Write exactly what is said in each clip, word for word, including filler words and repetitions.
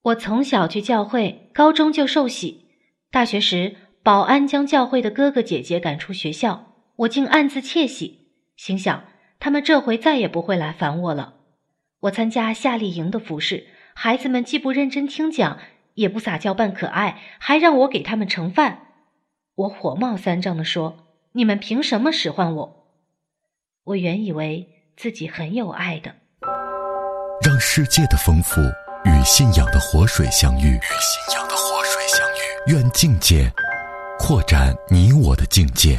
我从小去教会，高中就受洗，大学时保安将教会的哥哥姐姐赶出学校，我竟暗自窃喜，心想他们这回再也不会来烦我了。我参加夏令营的服饰，孩子们既不认真听讲，也不撒娇扮可爱，还让我给他们盛饭。我火冒三丈地说，你们凭什么使唤我？我原以为自己很有爱的。 让世界的丰富与信仰的活水相遇，与信仰的活水相遇，愿境界扩展你我的境界。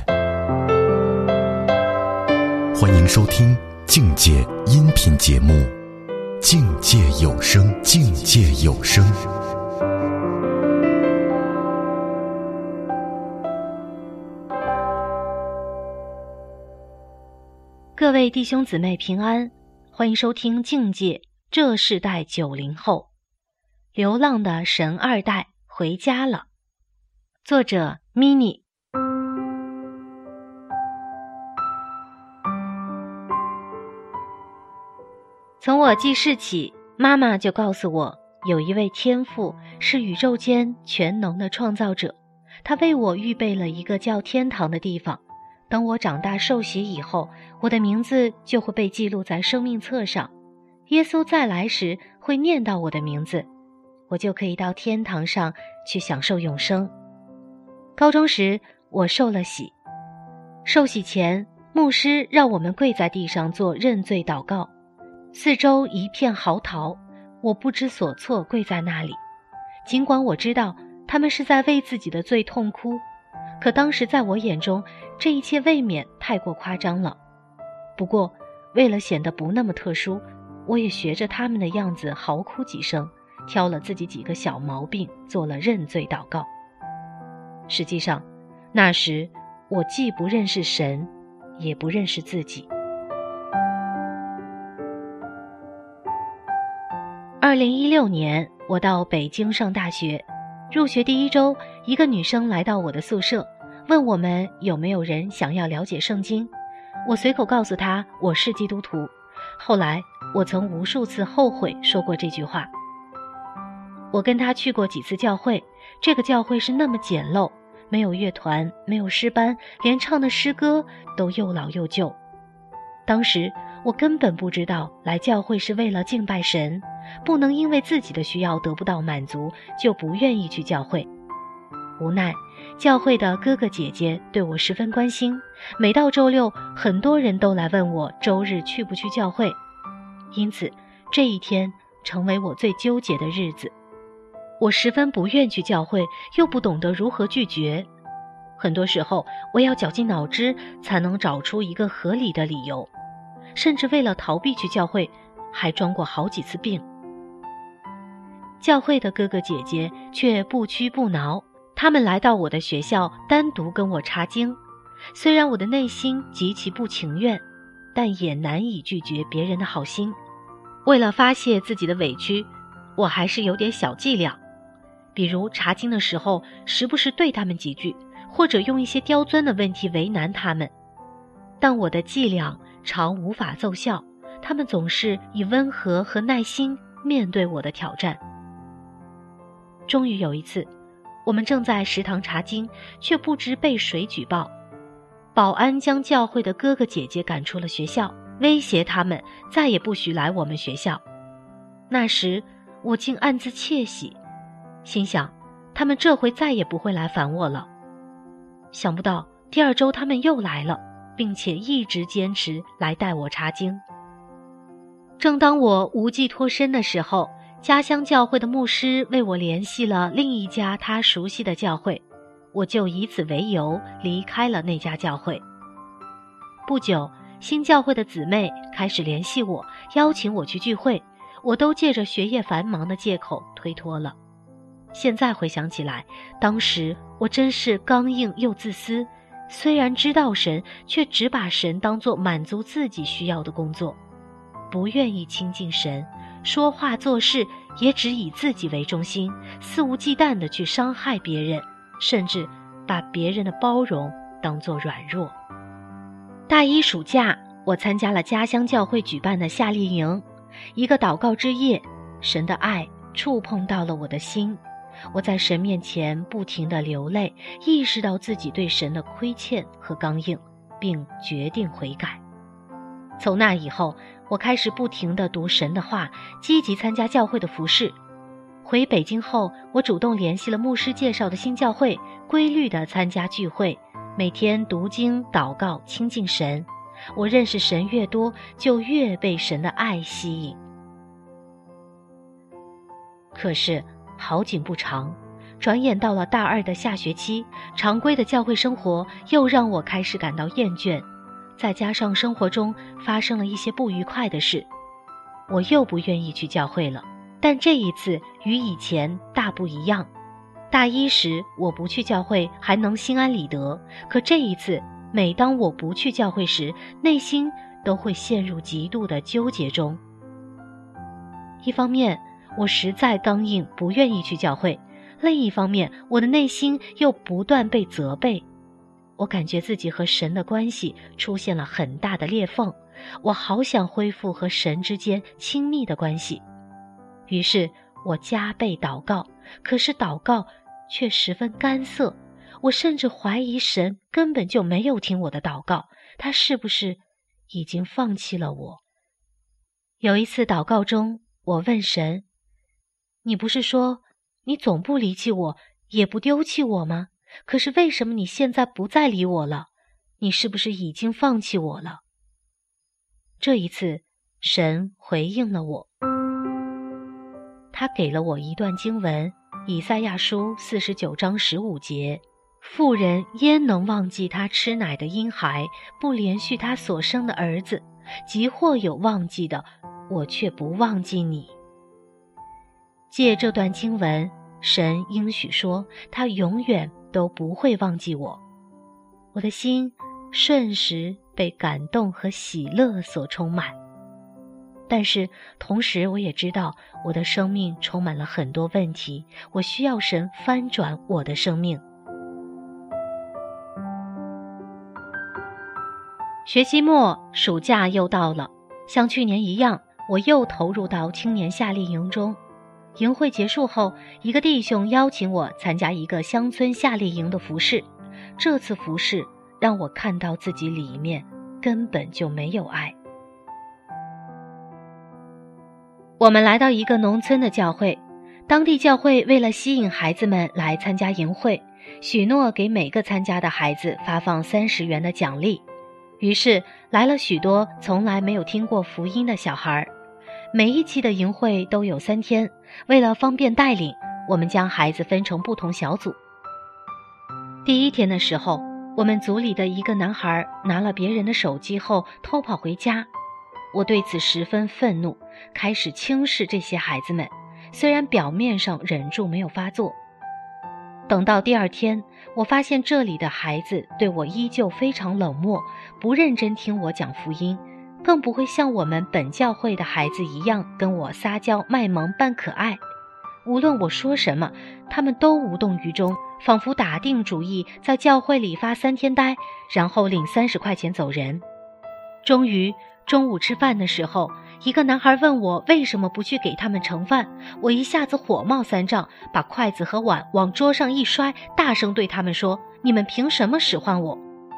欢迎收听境界音频节目《境界有声》，境界有声。 各位弟兄姊妹平安，欢迎收听境界这世代九零后，流浪的神二代回家了。作者 mini。 从我记事起，妈妈就告诉我，有一位天父是宇宙间全能的创造者，他为我预备了一个叫天堂的地方。等我长大受洗以后，我的名字就会被记录在生命册上，耶稣再来时会念到我的名字，我就可以到天堂上去享受永生。高中时我受了洗，受洗前牧师让我们跪在地上做认罪祷告，四周一片嚎啕，我不知所措跪在那里。尽管我知道他们是在为自己的罪痛哭，可当时在我眼中，这一切未免太过夸张了。不过为了显得不那么特殊，我也学着他们的样子嚎哭几声，挑了自己几个小毛病，做了认罪祷告。实际上那时我既不认识神，也不认识自己。二零一六年我到北京上大学，入学第一周，一个女生来到我的宿舍，问我们有没有人想要了解圣经。我随口告诉她我是基督徒，后来我曾无数次后悔说过这句话。我跟她去过几次教会，这个教会是那么简陋，没有乐团，没有诗班，连唱的诗歌都又老又旧。当时我根本不知道来教会是为了敬拜神，不能因为自己的需要得不到满足就不愿意去教会。无奈教会的哥哥姐姐对我十分关心，每到周六很多人都来问我周日去不去教会，因此这一天成为我最纠结的日子。我十分不愿去教会，又不懂得如何拒绝，很多时候我要绞尽脑汁才能找出一个合理的理由，甚至为了逃避去教会还装过好几次病。教会的哥哥姐姐却不屈不挠，他们来到我的学校单独跟我查经，虽然我的内心极其不情愿，但也难以拒绝别人的好心。为了发泄自己的委屈，我还是有点小伎俩，比如查经的时候时不时对他们几句，或者用一些刁钻的问题为难他们。但我的伎俩常无法奏效，他们总是以温和和耐心面对我的挑战。终于有一次，我们正在食堂查经，却不知被谁举报，保安将教会的哥哥姐姐赶出了学校，威胁他们再也不许来我们学校。那时我竟暗自窃喜，心想他们这回再也不会来烦我了。想不到第二周他们又来了，并且一直坚持来带我查经。正当我无计脱身的时候，家乡教会的牧师为我联系了另一家他熟悉的教会，我就以此为由离开了那家教会。不久，新教会的姊妹开始联系我，邀请我去聚会，我都借着学业繁忙的借口推脱了。现在回想起来，当时我真是刚硬又自私，虽然知道神，却只把神当作满足自己需要的工作，不愿意亲近神，说话做事也只以自己为中心，肆无忌惮地去伤害别人，甚至把别人的包容当作软弱。大一暑假，我参加了家乡教会举办的夏令营，一个祷告之夜，神的爱触碰到了我的心。我在神面前不停地流泪，意识到自己对神的亏欠和刚硬，并决定悔改。从那以后，我开始不停地读神的话，积极参加教会的服事。回北京后，我主动联系了牧师介绍的新教会，规律地参加聚会，每天读经、祷告、亲近神。我认识神越多，就越被神的爱吸引。可是好景不长，转眼到了大二的下学期，常规的教会生活又让我开始感到厌倦，再加上生活中发生了一些不愉快的事，我又不愿意去教会了。但这一次与以前大不一样。大一时我不去教会还能心安理得，可这一次每当我不去教会时，内心都会陷入极度的纠结中。一方面我实在刚硬，不愿意去教会，另一方面我的内心又不断被责备。我感觉自己和神的关系出现了很大的裂缝，我好想恢复和神之间亲密的关系。于是我加倍祷告，可是祷告却十分干涩，我甚至怀疑神根本就没有听我的祷告，他是不是已经放弃了我？有一次祷告中，我问神，你不是说你总不离弃我，也不丢弃我吗？可是为什么你现在不再理我了？你是不是已经放弃我了？这一次，神回应了我。他给了我一段经文，以赛亚书四十九章十五节，妇人焉能忘记她吃奶的婴孩，不连续她所生的儿子？即或有忘记的，我却不忘记你。借这段经文，神应许说，他永远都不会忘记我。我的心瞬时被感动和喜乐所充满。但是同时我也知道，我的生命充满了很多问题，我需要神翻转我的生命。学期末，暑假又到了，像去年一样，我又投入到青年夏令营中。营会结束后，一个弟兄邀请我参加一个乡村夏令营的服事。这次服事让我看到自己里面根本就没有爱。我们来到一个农村的教会，当地教会为了吸引孩子们来参加营会，许诺给每个参加的孩子发放三十元的奖励。于是来了许多从来没有听过福音的小孩。每一期的营会都有三天，为了方便带领，我们将孩子分成不同小组。第一天的时候，我们组里的一个男孩拿了别人的手机后偷跑回家，我对此十分愤怒，开始轻视这些孩子们，虽然表面上忍住没有发作。等到第二天，我发现这里的孩子对我依旧非常冷漠，不认真听我讲福音，更不会像我们本教会的孩子一样跟我撒娇卖萌扮可爱。无论我说什么，他们都无动于衷，仿佛打定主意在教会里发三天呆，然后领三十块钱走人。终于中午吃饭的时候，一个男孩问我为什么不去给他们盛饭，我一下子火冒三丈，把筷子和碗往桌上一摔，大声对他们说，你们凭什么使唤我？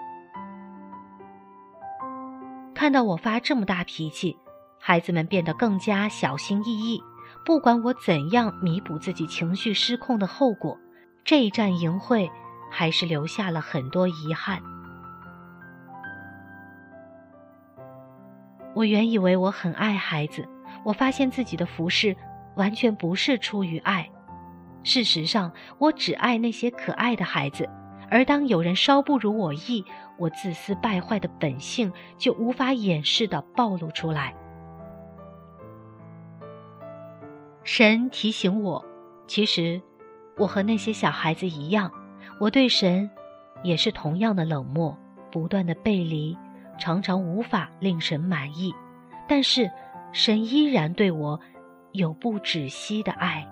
看到我发这么大脾气，孩子们变得更加小心翼翼，不管我怎样弥补自己情绪失控的后果，这一站营会还是留下了很多遗憾。我原以为我很爱孩子，我发现自己的服侍完全不是出于爱。事实上，我只爱那些可爱的孩子，而当有人稍不如我意，我自私败坏的本性就无法掩饰地暴露出来。神提醒我，其实我和那些小孩子一样，我对神也是同样的冷漠，不断的背离，常常无法令神满意，但是神依然对我有不止息的爱。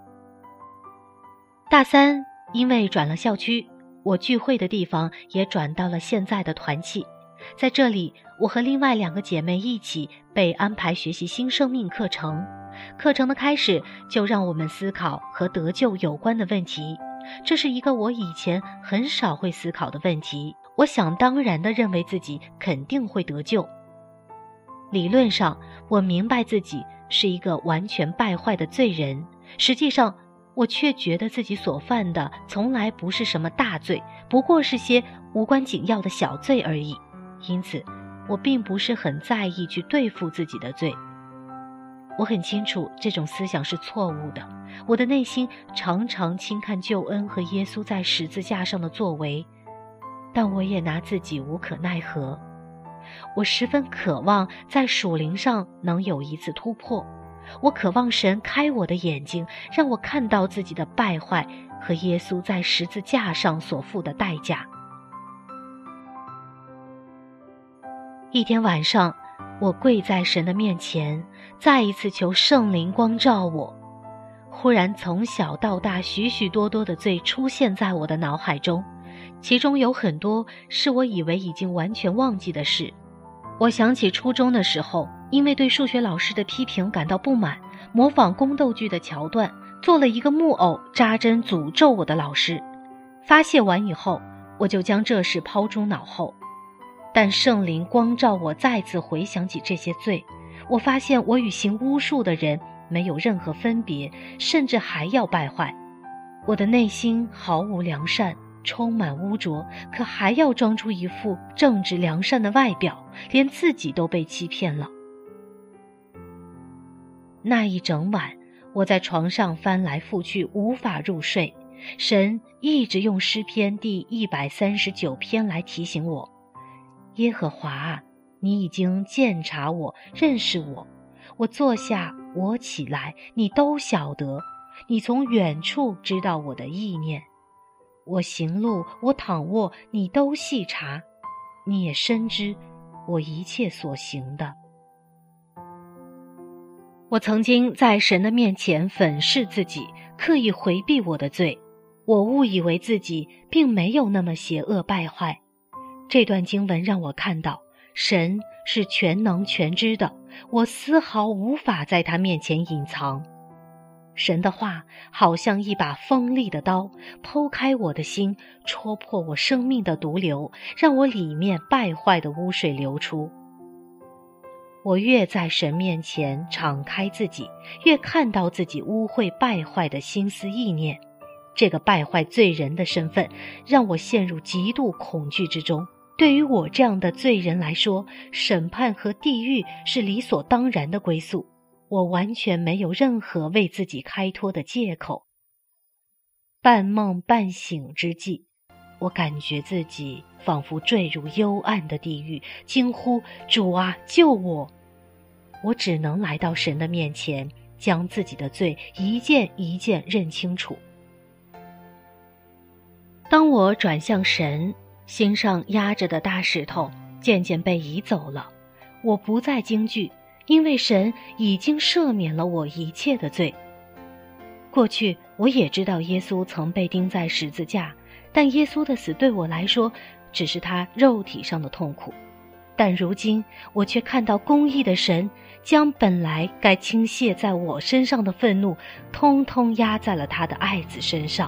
大三，因为转了校区，我聚会的地方也转到了现在的团契。在这里，我和另外两个姐妹一起被安排学习新生命课程。 课程的开始就让我们思考和得救有关的问题，这是一个我以前很少会思考的问题。我想当然地认为自己肯定会得救。理论上，我明白自己是一个完全败坏的罪人，实际上，我却觉得自己所犯的从来不是什么大罪，不过是些无关紧要的小罪而已。因此，我并不是很在意去对付自己的罪。我很清楚这种思想是错误的，我的内心常常轻看救恩和耶稣在十字架上的作为，但我也拿自己无可奈何。我十分渴望在属灵上能有一次突破，我渴望神开我的眼睛，让我看到自己的败坏和耶稣在十字架上所付的代价。一天晚上，我跪在神的面前，再一次求圣灵光照我。忽然从小到大许许多多的罪出现在我的脑海中，其中有很多是我以为已经完全忘记的事。我想起初中的时候，因为对数学老师的批评感到不满，模仿宫斗剧的桥段，做了一个木偶扎针诅咒我的老师。发泄完以后，我就将这事抛诸脑后。但圣灵光照我再次回想起这些罪，我发现我与行巫术的人没有任何分别，甚至还要败坏。我的内心毫无良善，充满污浊，可还要装出一副正直良善的外表，连自己都被欺骗了。那一整晚，我在床上翻来覆去，无法入睡。神一直用诗篇第一百三十九篇来提醒我：耶和华啊，你已经鉴察我，认识我。我坐下，我起来，你都晓得。你从远处知道我的意念。我行路，我躺卧，你都细察。你也深知我一切所行的。我曾经在神的面前粉饰自己，刻意回避我的罪。我误以为自己并没有那么邪恶败坏。这段经文让我看到，神是全能全知的，我丝毫无法在他面前隐藏。神的话好像一把锋利的刀，剖开我的心，戳破我生命的毒瘤，让我里面败坏的污水流出。我越在神面前敞开自己，越看到自己污秽败坏的心思意念。这个败坏罪人的身份让我陷入极度恐惧之中。对于我这样的罪人来说，审判和地狱是理所当然的归宿，我完全没有任何为自己开脱的借口。半梦半醒之际，我感觉自己仿佛坠入幽暗的地狱，惊呼：主啊，救我！我只能来到神的面前，将自己的罪一件一件认清楚。当我转向神，心上压着的大石头渐渐被移走了。我不再惊惧，因为神已经赦免了我一切的罪。过去我也知道耶稣曾被钉在十字架，但耶稣的死对我来说只是他肉体上的痛苦。但如今我却看到公义的神将本来该倾泻在我身上的愤怒通通压在了他的爱子身上。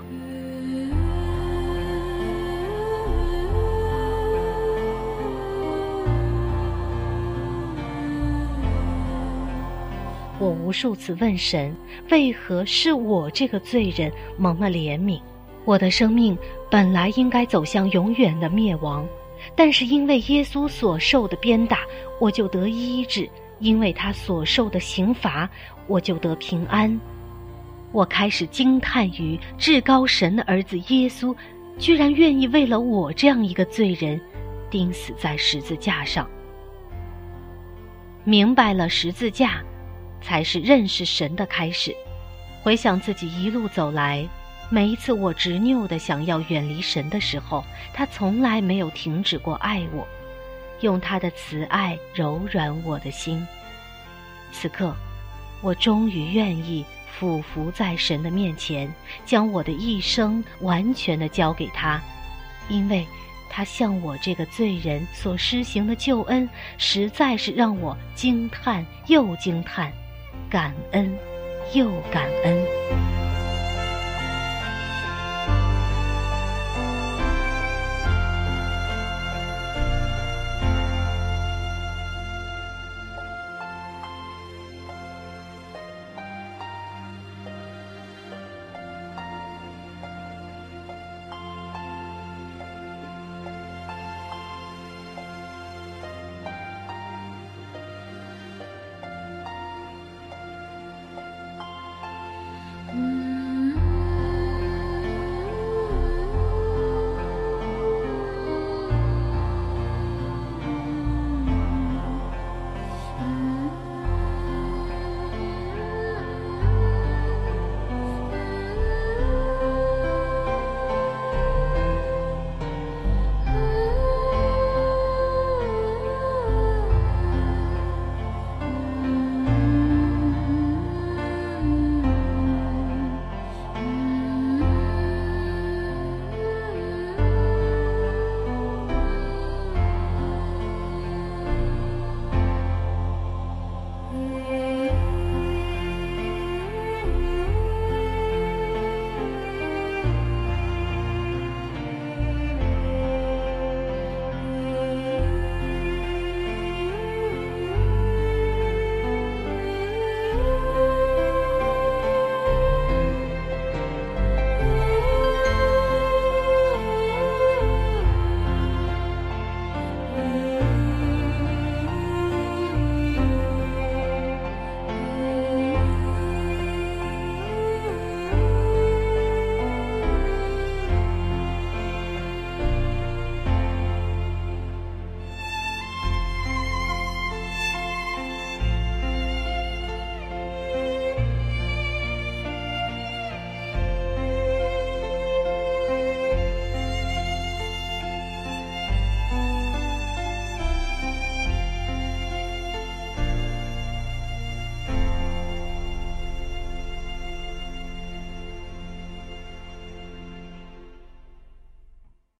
我无数次问神，为何是我这个罪人蒙了怜悯？我的生命本来应该走向永远的灭亡，但是因为耶稣所受的鞭打，我就得医治；因为他所受的刑罚，我就得平安。我开始惊叹于至高神的儿子耶稣，居然愿意为了我这样一个罪人，钉死在十字架上。明白了十字架才是认识神的开始。回想自己一路走来，每一次我执拗地想要远离神的时候，他从来没有停止过爱我，用他的慈爱柔软我的心。此刻，我终于愿意俯伏在神的面前，将我的一生完全地交给他，因为他向我这个罪人所施行的救恩，实在是让我惊叹又惊叹， 感恩又感恩。